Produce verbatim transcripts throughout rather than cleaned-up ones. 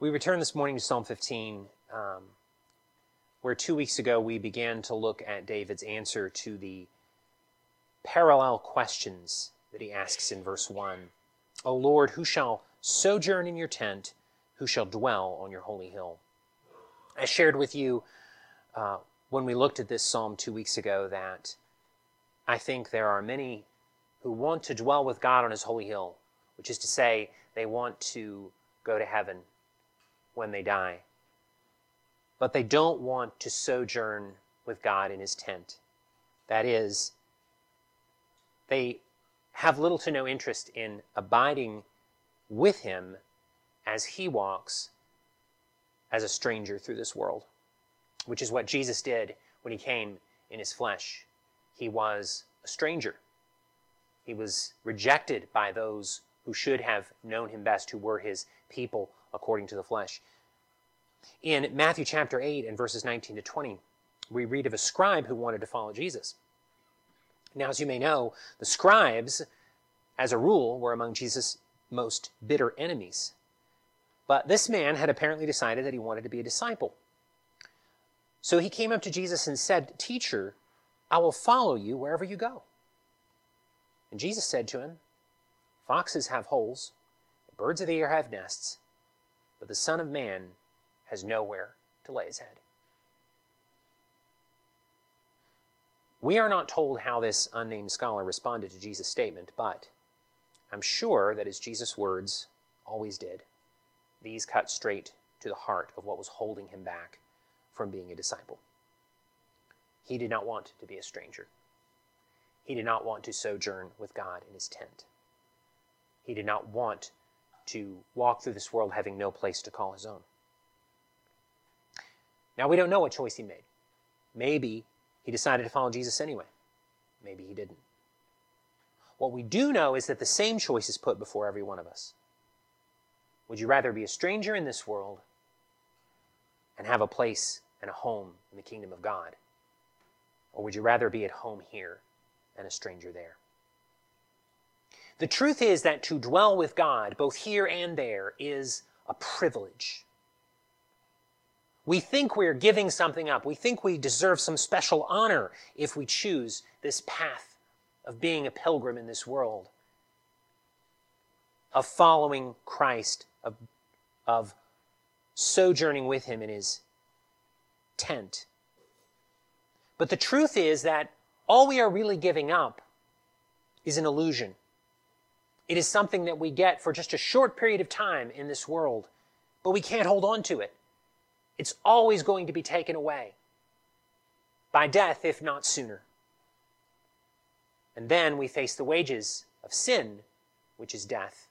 We return this morning to Psalm fifteen, um, where two weeks ago we began to look at David's answer to the parallel questions that he asks in verse one. O Lord, who shall sojourn in your tent? Who shall dwell on your holy hill? I shared with you uh, when we looked at this psalm two weeks ago that I think there are many who want to dwell with God on his holy hill, which is to say they want to go to heaven when they die. But they don't want to sojourn with God in his tent. That is, they have little to no interest in abiding with him as he walks as a stranger through this world, which is what Jesus did when he came in his flesh. He was a stranger. He was rejected by those who should have known him best, who were his people according to the flesh. In Matthew chapter eight and verses nineteen to twenty, we read of a scribe who wanted to follow Jesus. Now, as you may know, the scribes, as a rule, were among Jesus' most bitter enemies. But this man had apparently decided that he wanted to be a disciple. So he came up to Jesus and said, Teacher, I will follow you wherever you go. And Jesus said to him, Foxes have holes, birds of the air have nests, but the Son of Man has nowhere to lay his head. We are not told how this unnamed scholar responded to Jesus' statement, but I'm sure that as Jesus' words always did, these cut straight to the heart of what was holding him back from being a disciple. He did not want to be a stranger. He did not want to sojourn with God in his tent. He did not want to walk through this world having no place to call his own. Now, we don't know what choice he made. Maybe he decided to follow Jesus anyway. Maybe he didn't. What we do know is that the same choice is put before every one of us. Would you rather be a stranger in this world and have a place and a home in the kingdom of God? Or would you rather be at home here and a stranger there? The truth is that to dwell with God, both here and there, is a privilege. We think we're giving something up. We think we deserve some special honor if we choose this path of being a pilgrim in this world, of following Christ, of, of sojourning with him in his tent. But the truth is that all we are really giving up is an illusion. It is something that we get for just a short period of time in this world, but we can't hold on to it. It's always going to be taken away by death, if not sooner. And then we face the wages of sin, which is death.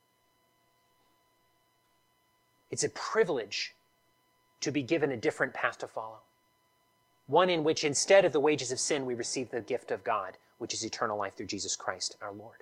It's a privilege to be given a different path to follow. One in which instead of the wages of sin, we receive the gift of God, which is eternal life through Jesus Christ our Lord.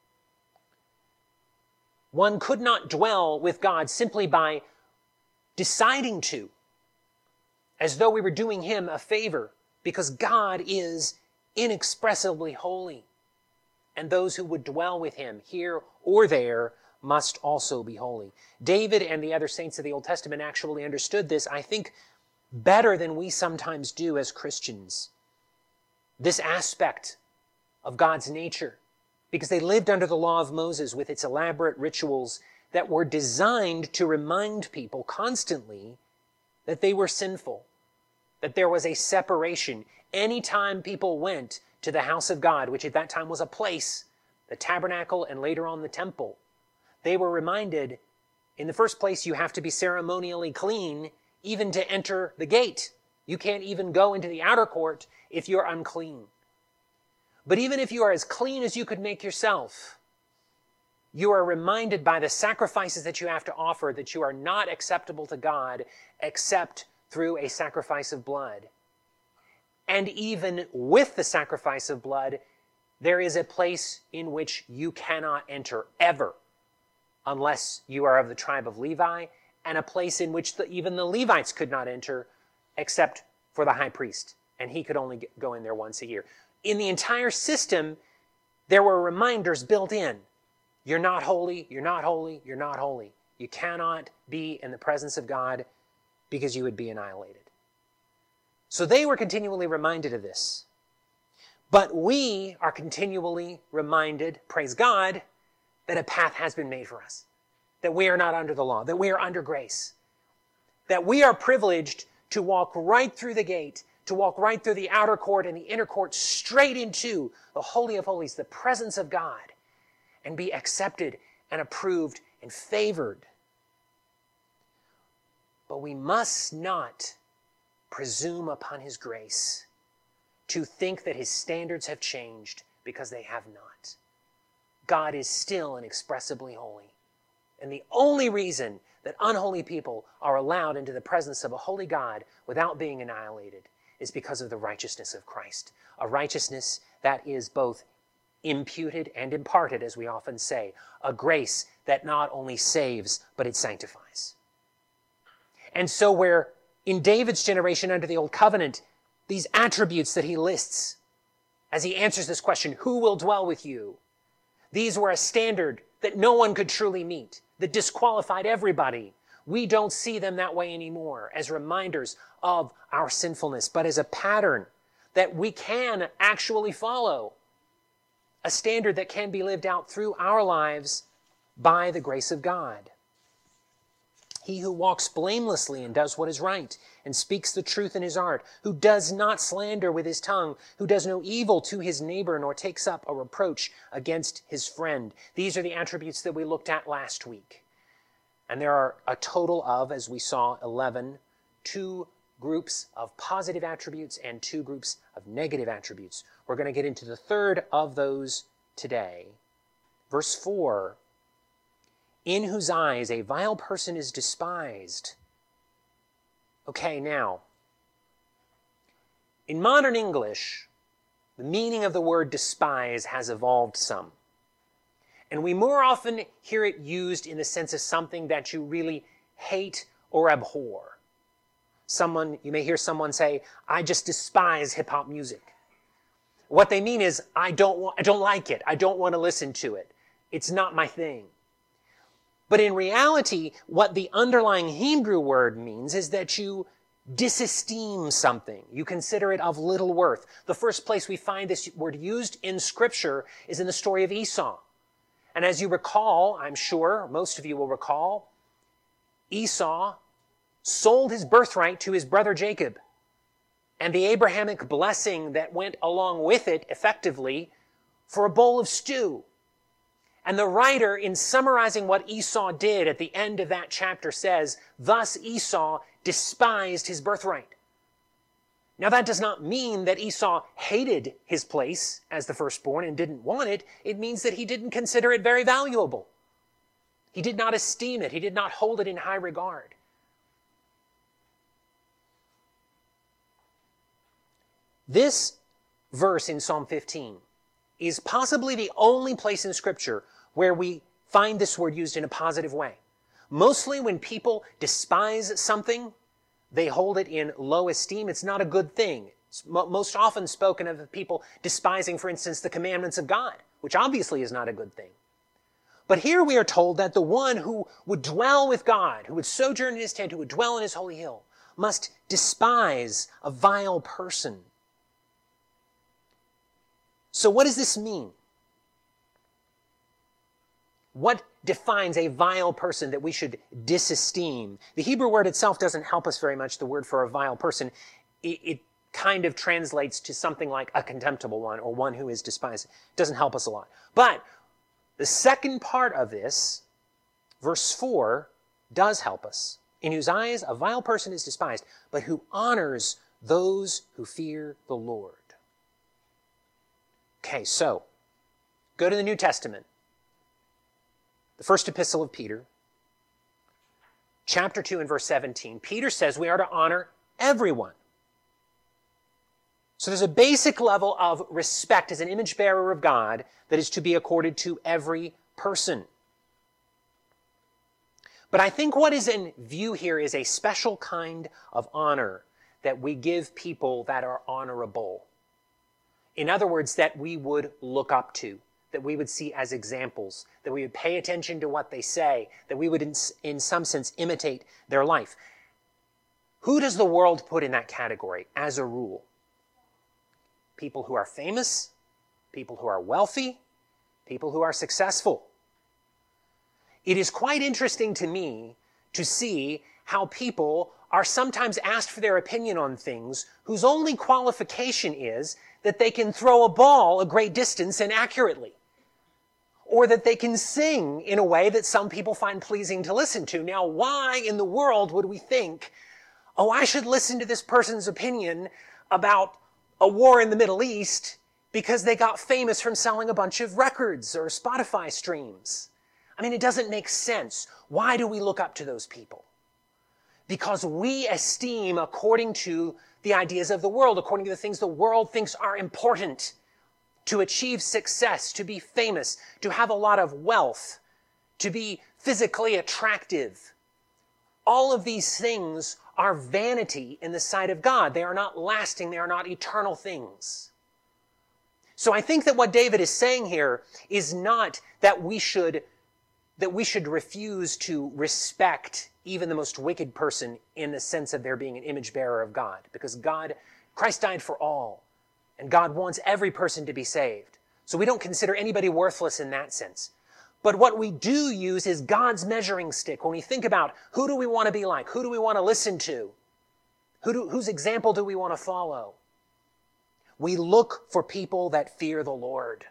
One could not dwell with God simply by deciding to, as though we were doing him a favor, because God is inexpressibly holy. And those who would dwell with him here or there must also be holy. David and the other saints of the Old Testament actually understood this, I think, better than we sometimes do as Christians. This aspect of God's nature, because they lived under the law of Moses with its elaborate rituals that were designed to remind people constantly that they were sinful, that there was a separation. Anytime people went to the house of God, which at that time was a place, the tabernacle and later on the temple, they were reminded, in the first place, you have to be ceremonially clean even to enter the gate. You can't even go into the outer court if you're unclean. But even if you are as clean as you could make yourself, you are reminded by the sacrifices that you have to offer that you are not acceptable to God except through a sacrifice of blood. And even with the sacrifice of blood, there is a place in which you cannot enter ever unless you are of the tribe of Levi, and a place in which the, even the Levites could not enter except for the high priest, and he could only get, go in there once a year. In the entire system, there were reminders built in. You're not holy, you're not holy, you're not holy. You cannot be in the presence of God because you would be annihilated. So they were continually reminded of this. But we are continually reminded, praise God, that a path has been made for us. That we are not under the law, that we are under grace. That we are privileged to walk right through the gate, to walk right through the outer court and the inner court, straight into the Holy of Holies, the presence of God, and be accepted and approved and favored. But we must not presume upon His grace to think that His standards have changed, because they have not. God is still inexpressibly holy. And the only reason that unholy people are allowed into the presence of a holy God without being annihilated is because of the righteousness of Christ. A righteousness that is both imputed and imparted, as we often say. A grace that not only saves, but it sanctifies. And so where in David's generation under the Old Covenant, these attributes that he lists as he answers this question, who will dwell with you? These were a standard that no one could truly meet, that disqualified everybody. We don't see them that way anymore as reminders of our sinfulness, but as a pattern that we can actually follow. A standard that can be lived out through our lives by the grace of God. He who walks blamelessly and does what is right and speaks the truth in his heart, who does not slander with his tongue, who does no evil to his neighbor, nor takes up a reproach against his friend. These are the attributes that we looked at last week. And there are a total of, as we saw, eleven, two groups of positive attributes and two groups of negative attributes. We're going to get into the third of those today. Verse four, in whose eyes a vile person is despised. Okay, now, in modern English, the meaning of the word despise has evolved some. And we more often hear it used in the sense of something that you really hate or abhor. Someone, you may hear someone say, I just despise hip-hop music. What they mean is, I don't want, I don't like it. I don't want to listen to it. It's not my thing. But in reality, what the underlying Hebrew word means is that you disesteem something. You consider it of little worth. The first place we find this word used in Scripture is in the story of Esau. And as you recall, I'm sure most of you will recall, Esau sold his birthright to his brother Jacob. And the Abrahamic blessing that went along with it, effectively, for a bowl of stew. And the writer, in summarizing what Esau did at the end of that chapter, says, thus Esau despised his birthright. Now that does not mean that Esau hated his place as the firstborn and didn't want it. It means that he didn't consider it very valuable. He did not esteem it. He did not hold it in high regard. This verse in Psalm fifteen is possibly the only place in Scripture where we find this word used in a positive way. Mostly when people despise something, they hold it in low esteem. It's not a good thing. It's most often spoken of people despising, for instance, the commandments of God, which obviously is not a good thing. But here we are told that the one who would dwell with God, who would sojourn in His tent, who would dwell in His holy hill, must despise a vile person. So what does this mean? What defines a vile person that we should disesteem? The Hebrew word itself doesn't help us very much, the word for a vile person. It, it kind of translates to something like a contemptible one or one who is despised. It doesn't help us a lot. But the second part of this, verse four, does help us. In whose eyes a vile person is despised, but who honors those who fear the Lord. Okay, so, go to the New Testament. The first epistle of Peter, chapter two and verse seventeen. Peter says we are to honor everyone. So there's a basic level of respect as an image bearer of God that is to be accorded to every person. But I think what is in view here is a special kind of honor that we give people that are honorable. In other words, that we would look up to, that we would see as examples, that we would pay attention to what they say, that we would in, in some sense imitate their life. Who does the world put in that category as a rule? People who are famous, people who are wealthy, people who are successful. It is quite interesting to me to see how people are sometimes asked for their opinion on things whose only qualification is that they can throw a ball a great distance and accurately, or that they can sing in a way that some people find pleasing to listen to. Now, why in the world would we think, oh, I should listen to this person's opinion about a war in the Middle East because they got famous from selling a bunch of records or Spotify streams? I mean, it doesn't make sense. Why do we look up to those people? Because we esteem according to the ideas of the world, according to the things the world thinks are important. To achieve success, to be famous, to have a lot of wealth, to be physically attractive. All of these things are vanity in the sight of God. They are not lasting. They are not eternal things. So I think that what David is saying here is not that we should, that we should refuse to respect even the most wicked person in the sense of their being an image bearer of God. Because God, Christ died for all. And God wants every person to be saved. So we don't consider anybody worthless in that sense. But what we do use is God's measuring stick. When we think about who do we want to be like? Who do we want to listen to? Who do, whose example do we want to follow? We look for people that fear the Lord.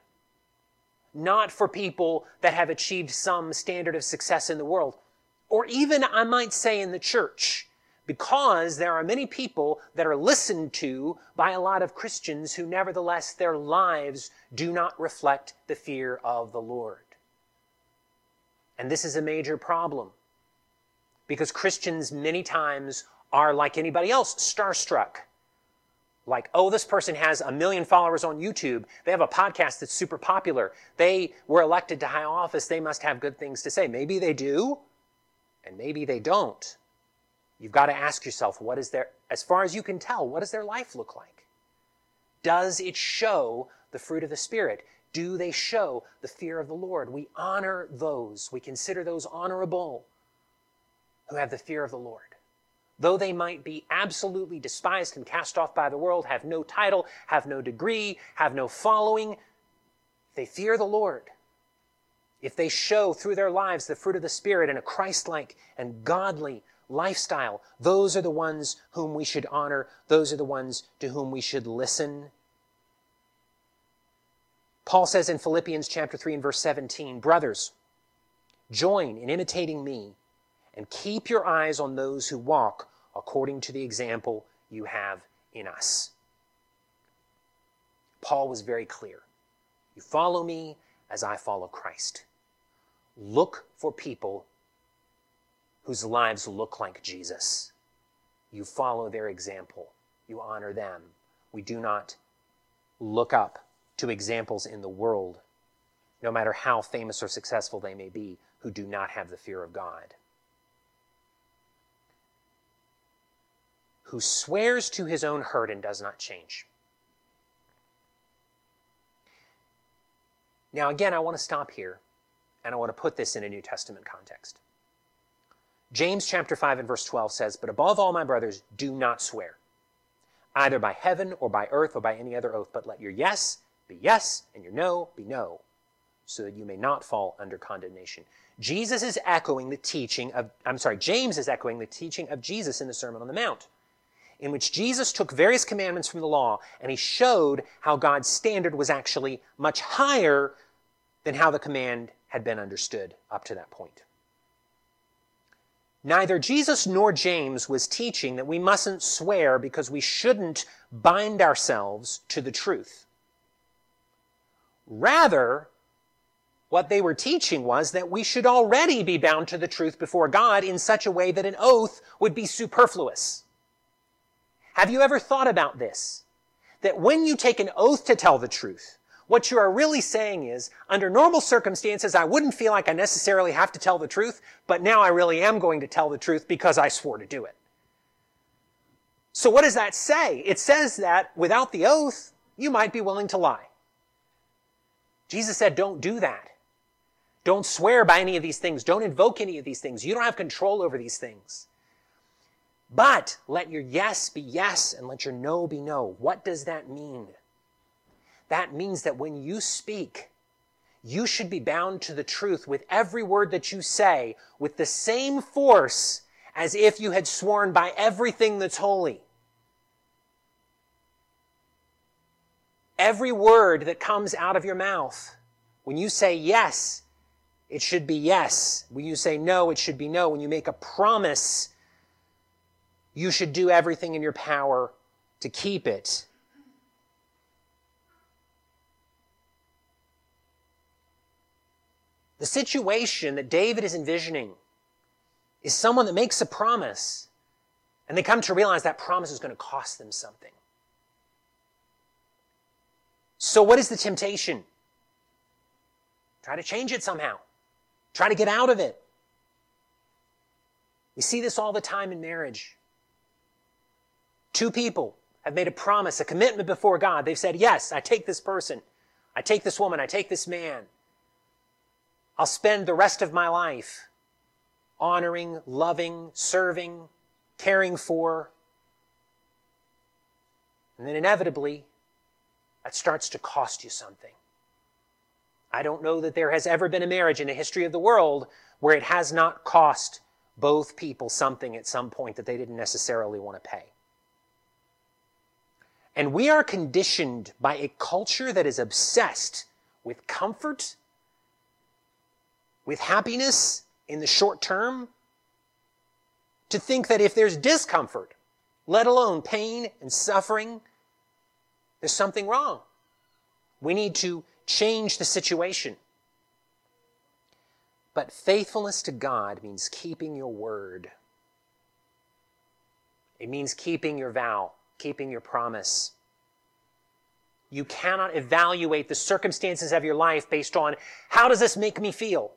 Not for people that have achieved some standard of success in the world. Or even, I might say, in the church. Because there are many people that are listened to by a lot of Christians who nevertheless their lives do not reflect the fear of the Lord. And this is a major problem. Because Christians many times are like anybody else, starstruck. Like, oh, this person has a million followers on YouTube. They have a podcast that's super popular. They were elected to high office. They must have good things to say. Maybe they do, and maybe they don't. You've got to ask yourself, what is their, as far as you can tell, what does their life look like? Does it show the fruit of the Spirit? Do they show the fear of the Lord? We honor those, we consider those honorable who have the fear of the Lord. Though they might be absolutely despised and cast off by the world, have no title, have no degree, have no following, they fear the Lord. If they show through their lives the fruit of the Spirit in a Christ-like and godly lifestyle, those are the ones whom we should honor. Those are the ones to whom we should listen. Paul says in Philippians chapter three and verse seventeen, brothers, join in imitating me and keep your eyes on those who walk according to the example you have in us. Paul was very clear. You follow me as I follow Christ. Look for people whose lives look like Jesus. You follow their example. You honor them. We do not look up to examples in the world, no matter how famous or successful they may be, who do not have the fear of God. Who swears to his own hurt and does not change. Now again, I want to stop here, and I want to put this in a New Testament context. James chapter five and verse twelve says, but above all, my brothers, do not swear, either by heaven or by earth or by any other oath, but let your yes be yes and your no be no, so that you may not fall under condemnation. Jesus is echoing the teaching of, I'm sorry, James is echoing the teaching of Jesus in the Sermon on the Mount, in which Jesus took various commandments from the law and he showed how God's standard was actually much higher than how the command had been understood up to that point. Neither Jesus nor James was teaching that we mustn't swear because we shouldn't bind ourselves to the truth. Rather, what they were teaching was that we should already be bound to the truth before God in such a way that an oath would be superfluous. Have you ever thought about this? That when you take an oath to tell the truth, what you are really saying is, under normal circumstances, I wouldn't feel like I necessarily have to tell the truth, but now I really am going to tell the truth because I swore to do it. So what does that say? It says that without the oath, you might be willing to lie. Jesus said, don't do that. Don't swear by any of these things. Don't invoke any of these things. You don't have control over these things. But let your yes be yes and let your no be no. What does that mean? That means that when you speak, you should be bound to the truth with every word that you say with the same force as if you had sworn by everything that's holy. Every word that comes out of your mouth, when you say yes, it should be yes. When you say no, it should be no. When you make a promise, you should do everything in your power to keep it. The situation that David is envisioning is someone that makes a promise, and they come to realize that promise is going to cost them something. So what is the temptation? Try to change it somehow. Try to get out of it. We see this all the time in marriage. Two people have made a promise, a commitment before God. They've said, yes, I take this person. I take this woman. I take this man. I'll spend the rest of my life honoring, loving, serving, caring for. And then inevitably, that starts to cost you something. I don't know that there has ever been a marriage in the history of the world where it has not cost both people something at some point that they didn't necessarily want to pay. And we are conditioned by a culture that is obsessed with comfort, with happiness in the short term, to think that if there's discomfort, let alone pain and suffering, there's something wrong. We need to change the situation. But faithfulness to God means keeping your word. It means keeping your vow, keeping your promise. You cannot evaluate the circumstances of your life based on, how does this make me feel?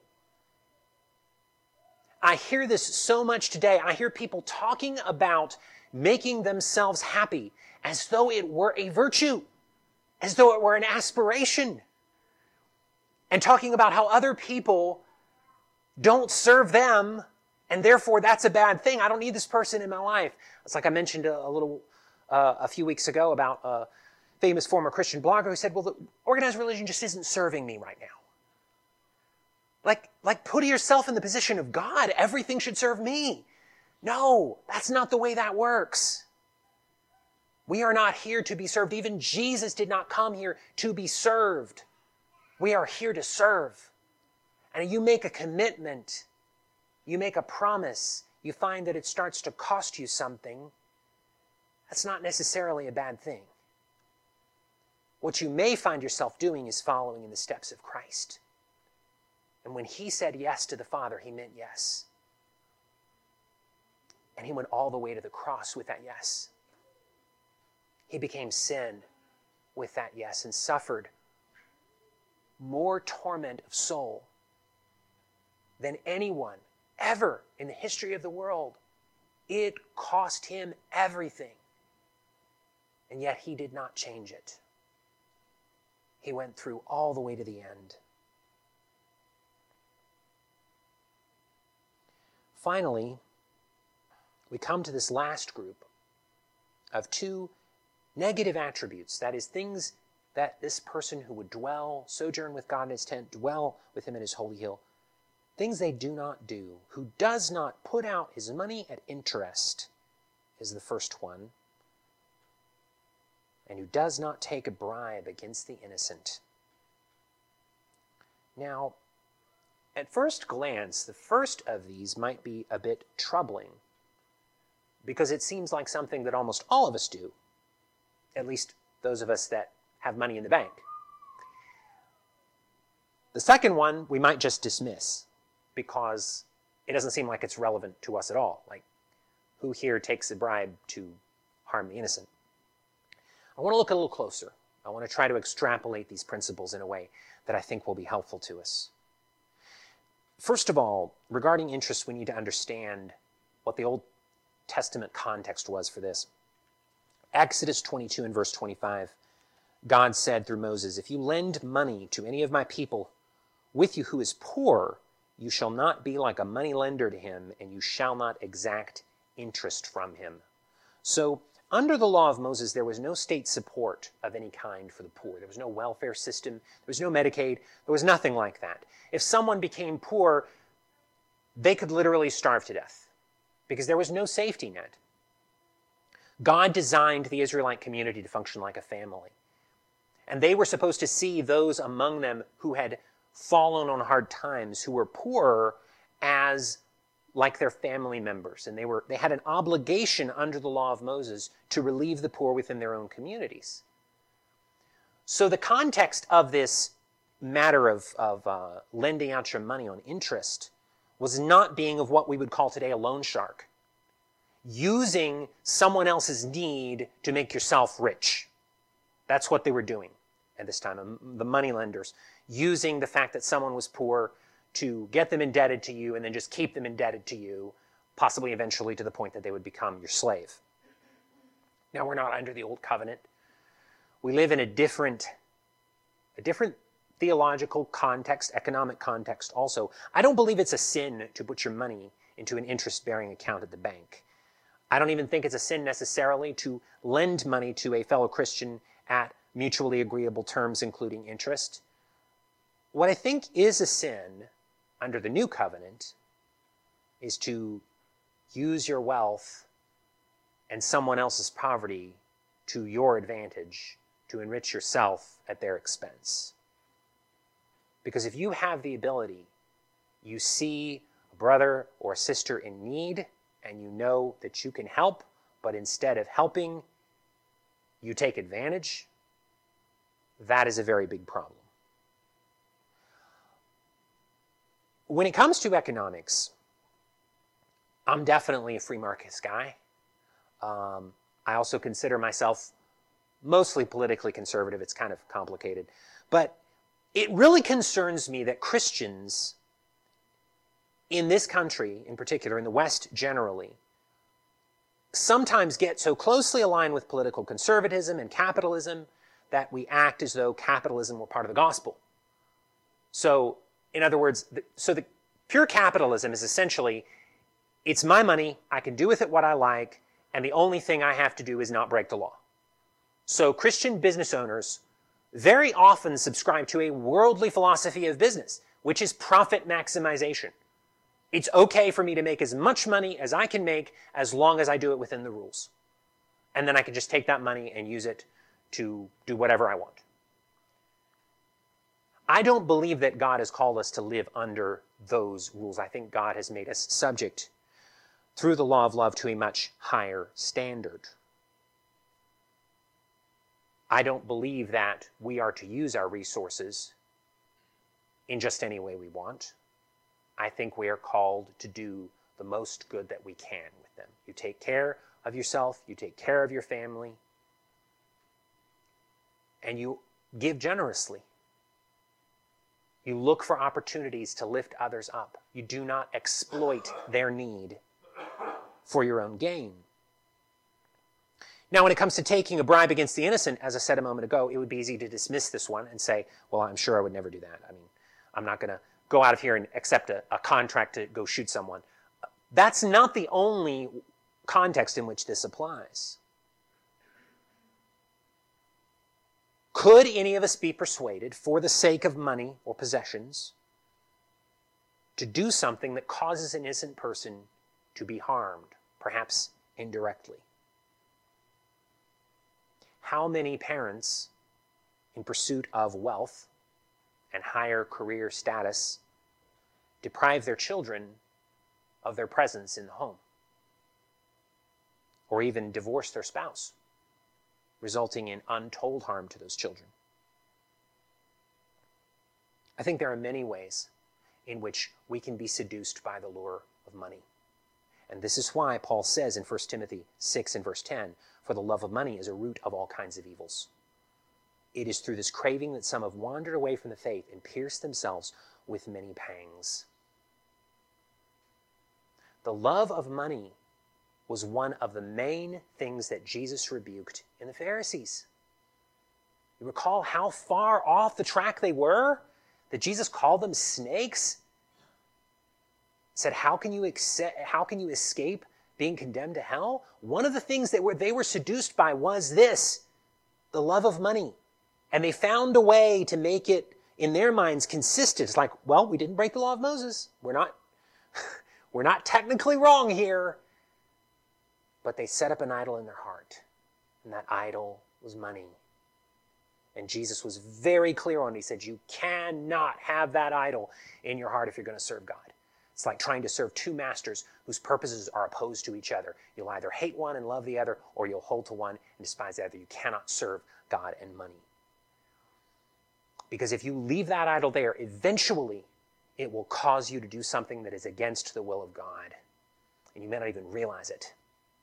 I hear this so much today. I hear people talking about making themselves happy as though it were a virtue, as though it were an aspiration, and talking about how other people don't serve them, and therefore that's a bad thing. I don't need this person in my life. It's like I mentioned a, a little, uh, a few weeks ago about a famous former Christian blogger who said, well, the organized religion just isn't serving me right now. Like, like put yourself in the position of God. Everything should serve me. No, that's not the way that works. We are not here to be served. Even Jesus did not come here to be served. We are here to serve. And you make a commitment, you make a promise, you find that it starts to cost you something, that's not necessarily a bad thing. What you may find yourself doing is following in the steps of Christ. And when he said yes to the Father, he meant yes. And he went all the way to the cross with that yes. He became sin with that yes and suffered more torment of soul than anyone ever in the history of the world. It cost him everything. And yet he did not change it. He went through all the way to the end. Finally, we come to this last group of two negative attributes. That is, things that this person who would dwell, sojourn with God in his tent, dwell with him in his holy hill, things they do not do, who does not put out his money at interest, is the first one, and who does not take a bribe against the innocent. Now, at first glance, the first of these might be a bit troubling, because it seems like something that almost all of us do, at least those of us that have money in the bank. The second one we might just dismiss, because it doesn't seem like it's relevant to us at all. Like, who here takes a bribe to harm the innocent? I want to look a little closer. I want to try to extrapolate these principles in a way that I think will be helpful to us. First of all, regarding interest, we need to understand what the Old Testament context was for this. Exodus twenty-two and verse twenty-five God said through Moses, if you lend money to any of my people with you who is poor, you shall not be like a money lender to him, and you shall not exact interest from him. So, under the law of Moses, there was no state support of any kind for the poor. There was no welfare system. There was no Medicaid. There was nothing like that. If someone became poor, they could literally starve to death because there was no safety net. God designed the Israelite community to function like a family. And they were supposed to see those among them who had fallen on hard times, who were poorer, as like their family members. And they were they had an obligation under the law of Moses to relieve the poor within their own communities. So the context of this matter of, of uh, lending out your money on interest was not being of what we would call today a loan shark. Using someone else's need to make yourself rich. That's what they were doing at this time, the money lenders, using the fact that someone was poor to get them indebted to you and then just keep them indebted to you, possibly eventually to the point that they would become your slave. Now, we're not under the old covenant. We live in a different, a different theological context, economic context also. I don't believe it's a sin to put your money into an interest-bearing account at the bank. I don't even think it's a sin necessarily to lend money to a fellow Christian at mutually agreeable terms, including interest. What I think is a sin under the new covenant is to use your wealth and someone else's poverty to your advantage, to enrich yourself at their expense. Because if you have the ability, you see a brother or a sister in need, and you know that you can help, but instead of helping, you take advantage, that is a very big problem. When it comes to economics, I'm definitely a free market guy. Um, I also consider myself mostly politically conservative. It's kind of complicated. But it really concerns me that Christians in this country, in particular, in the West generally, sometimes get so closely aligned with political conservatism and capitalism that we act as though capitalism were part of the gospel. So, in other words, the, so the pure capitalism is essentially, it's my money, I can do with it what I like, and the only thing I have to do is not break the law. So Christian business owners very often subscribe to a worldly philosophy of business, which is profit maximization. It's okay for me to make as much money as I can make as long as I do it within the rules. And then I can just take that money and use it to do whatever I want. I don't believe that God has called us to live under those rules. I think God has made us subject through the law of love to a much higher standard. I don't believe that we are to use our resources in just any way we want. I think we are called to do the most good that we can with them. You take care of yourself, you take care of your family, and you give generously. You look for opportunities to lift others up. You do not exploit their need for your own gain. Now, when it comes to taking a bribe against the innocent, as I said a moment ago, it would be easy to dismiss this one and say, well, I'm sure I would never do that. I mean, I'm not going to go out of here and accept a, a contract to go shoot someone. That's not the only context in which this applies. Could any of us be persuaded, for the sake of money or possessions, to do something that causes an innocent person to be harmed, perhaps indirectly? How many parents, in pursuit of wealth and higher career status, deprive their children of their presence in the home? Or even divorce their spouse, resulting in untold harm to those children? I think there are many ways in which we can be seduced by the lure of money. And this is why Paul says in First Timothy six and verse ten, for the love of money is a root of all kinds of evils. It is through this craving that some have wandered away from the faith and pierced themselves with many pangs. The love of money was one of the main things that Jesus rebuked in the Pharisees. You recall how far off the track they were? That Jesus called them snakes? Said, how can you accept, how can you escape being condemned to hell? One of the things that were, they were seduced by was this, the love of money. And they found a way to make it, in their minds, consistent. It's like, well, we didn't break the law of Moses. We're not, we're not technically wrong here. But they set up an idol in their heart. And that idol was money. And Jesus was very clear on it. He said, you cannot have that idol in your heart if you're going to serve God. It's like trying to serve two masters whose purposes are opposed to each other. You'll either hate one and love the other, or you'll hold to one and despise the other. You cannot serve God and money. Because if you leave that idol there, eventually it will cause you to do something that is against the will of God. And you may not even realize it.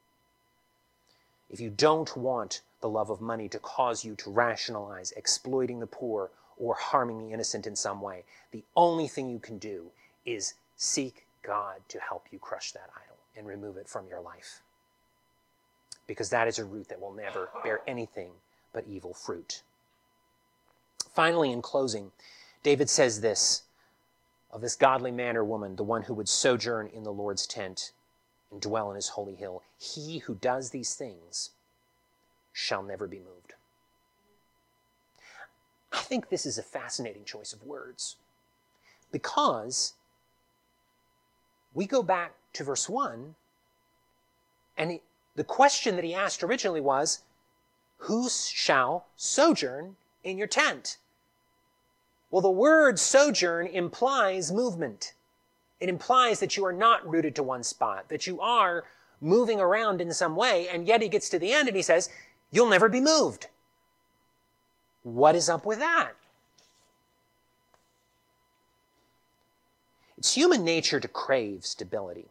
If you don't want the love of money to cause you to rationalize exploiting the poor or harming the innocent in some way, the only thing you can do is seek God to help you crush that idol and remove it from your life. Because that is a root that will never bear anything but evil fruit. Finally, in closing, David says this of this godly man or woman, the one who would sojourn in the Lord's tent and dwell in his holy hill. He who does these things shall never be moved. I think this is a fascinating choice of words because we go back to verse one, and he, the question that he asked originally was, who shall sojourn in your tent? Well, the word sojourn implies movement. It implies that you are not rooted to one spot, that you are moving around in some way, and yet he gets to the end and he says, you'll never be moved. What is up with that? It's human nature to crave stability.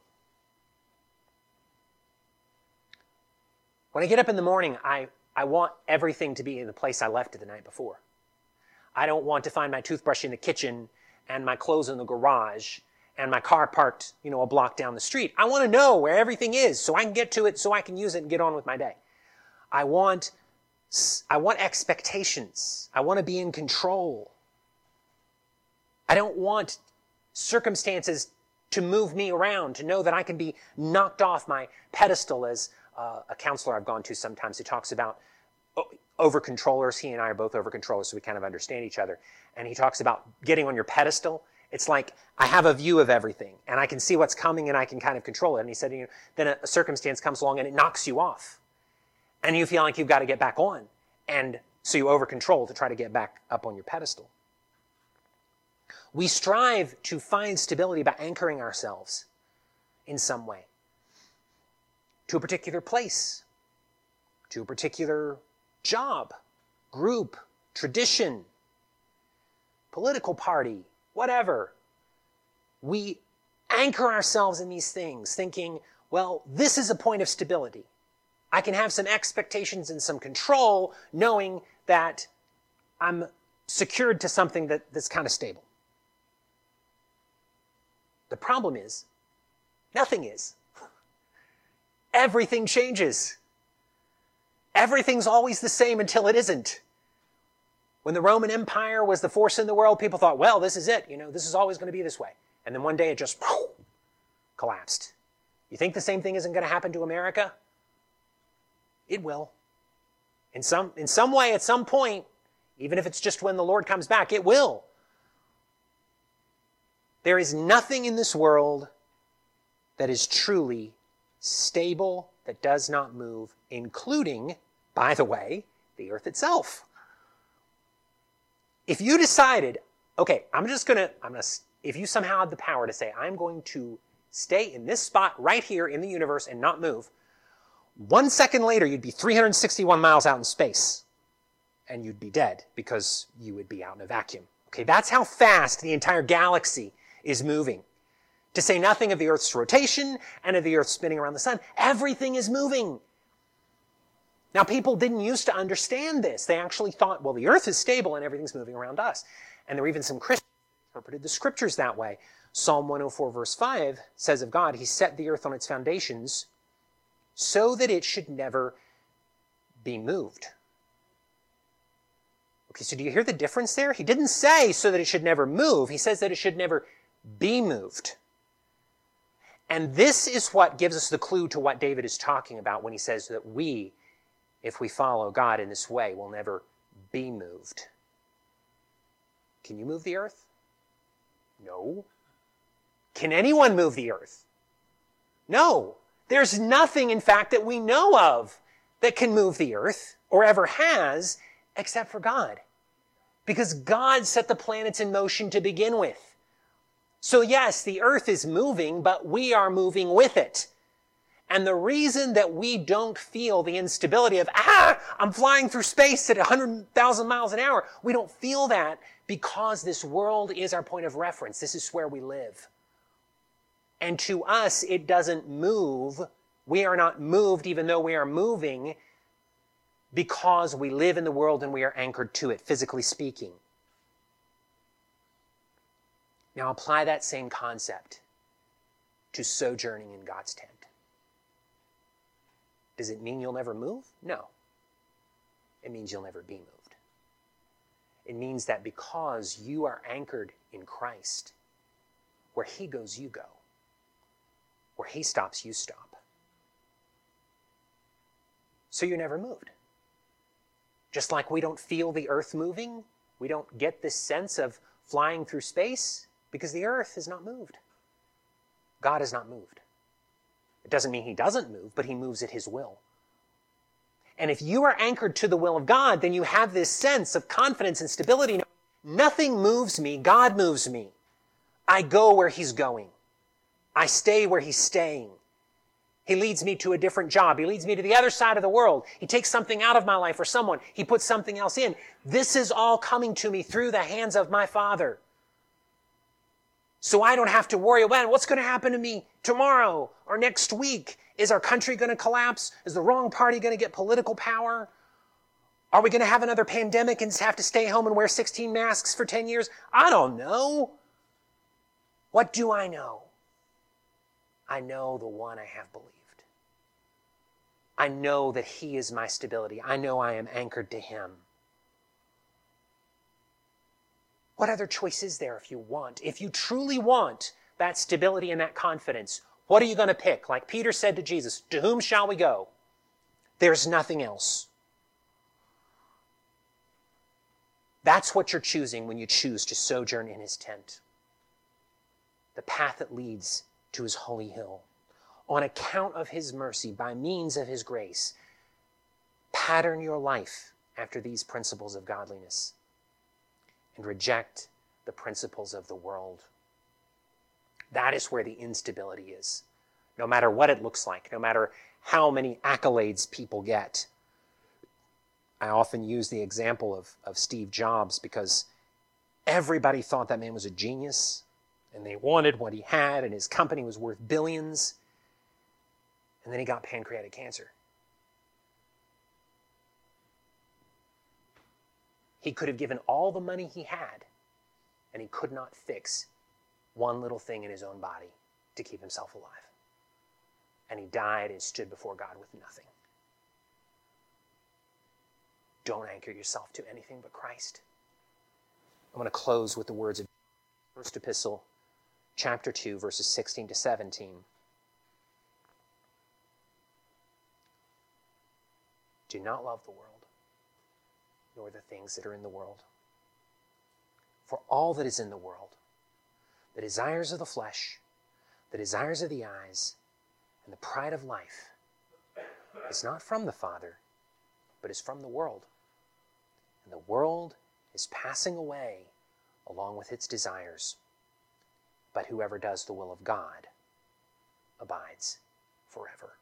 When I get up in the morning, I, I want everything to be in the place I left it the night before. I don't want to find my toothbrush in the kitchen and my clothes in the garage and my car parked, you know, a block down the street. I want to know where everything is so I can get to it, so I can use it and get on with my day. I want, I want expectations. I want to be in control. I don't want circumstances to move me around, to know that I can be knocked off my pedestal, as uh, a counselor I've gone to sometimes who talks about over-controllers. He and I are both over-controllers, so we kind of understand each other. And he talks about getting on your pedestal. It's like I have a view of everything, and I can see what's coming, and I can kind of control it. And he said, you know, then a, a circumstance comes along, and it knocks you off. And you feel like you've got to get back on. And so you over-control to try to get back up on your pedestal. We strive to find stability by anchoring ourselves in some way to a particular place, to a particular job, group, tradition, political party, whatever. We anchor ourselves in these things thinking, well, this is a point of stability. I can have some expectations and some control knowing that I'm secured to something that, that's kind of stable. The problem is, nothing is. Everything changes. Everything's always the same until it isn't. When the Roman Empire was the force in the world, people thought, well, this is it. You know, this is always going to be this way. And then one day it just whoosh, collapsed. You think the same thing isn't going to happen to America? It will. In some, in some way, at some point, even if it's just when the Lord comes back, it will. There is nothing in this world that is truly stable, that does not move, including, by the way, the earth itself. If you decided, okay, I'm just going to, I'm going to, if you somehow had the power to say, I'm going to stay in this spot right here in the universe and not move, one second later, you'd be three hundred sixty-one miles out in space, and you'd be dead because you would be out in a vacuum. Okay, that's how fast the entire galaxy is moving. To say nothing of the Earth's rotation and of the Earth spinning around the sun, everything is moving. Now, people didn't used to understand this. They actually thought, well, the Earth is stable and everything's moving around us. And there were even some Christians who interpreted the scriptures that way. Psalm one oh four verse five says of God, He set the earth on its foundations so that it should never be moved. Okay, so do you hear the difference there? He didn't say so that it should never move. He says that it should never be moved. And this is what gives us the clue to what David is talking about when he says that we, if we follow God in this way, will never be moved. Can you move the earth? No. Can anyone move the earth? No. There's nothing, in fact, that we know of that can move the earth, or ever has, except for God. Because God set the planets in motion to begin with. So yes, the earth is moving, but we are moving with it. And the reason that we don't feel the instability of, ah, I'm flying through space at one hundred thousand miles an hour, we don't feel that because this world is our point of reference. This is where we live. And to us, it doesn't move. We are not moved even though we are moving because we live in the world and we are anchored to it, physically speaking. Now apply that same concept to sojourning in God's tent. Does it mean you'll never move? No. It means you'll never be moved. It means that because you are anchored in Christ, where He goes, you go. Where He stops, you stop. So you're never moved. Just like we don't feel the earth moving, we don't get this sense of flying through space because the earth is not moved. God is not moved. It doesn't mean He doesn't move, but He moves at His will. And if you are anchored to the will of God, then you have this sense of confidence and stability. Nothing moves me. God moves me. I go where He's going. I stay where He's staying. He leads me to a different job. He leads me to the other side of the world. He takes something out of my life or someone. He puts something else in. This is all coming to me through the hands of my Father. So I don't have to worry about what's going to happen to me tomorrow or next week. Is our country going to collapse? Is the wrong party going to get political power? Are we going to have another pandemic and have to stay home and wear sixteen masks for ten years? I don't know. What do I know? I know the one I have believed. I know that He is my stability. I know I am anchored to Him. What other choice is there if you want? If you truly want that stability and that confidence, what are you going to pick? Like Peter said to Jesus, to whom shall we go? There's nothing else. That's what you're choosing when you choose to sojourn in His tent. The path that leads to His holy hill. On account of His mercy, by means of His grace, pattern your life after these principles of godliness and reject the principles of the world. That is where the instability is. No matter what it looks like, no matter how many accolades people get. I often use the example of, of Steve Jobs because everybody thought that man was a genius and they wanted what he had and his company was worth billions. And then he got pancreatic cancer. He could have given all the money he had and he could not fix one little thing in his own body to keep himself alive. And he died and stood before God with nothing. Don't anchor yourself to anything but Christ. I'm going to close with the words of First Epistle, chapter two, verses sixteen to seventeen. Do not love the world, nor the things that are in the world. For all that is in the world, the desires of the flesh, the desires of the eyes, and the pride of life, is not from the Father, but is from the world. And the world is passing away along with its desires. But whoever does the will of God abides forever.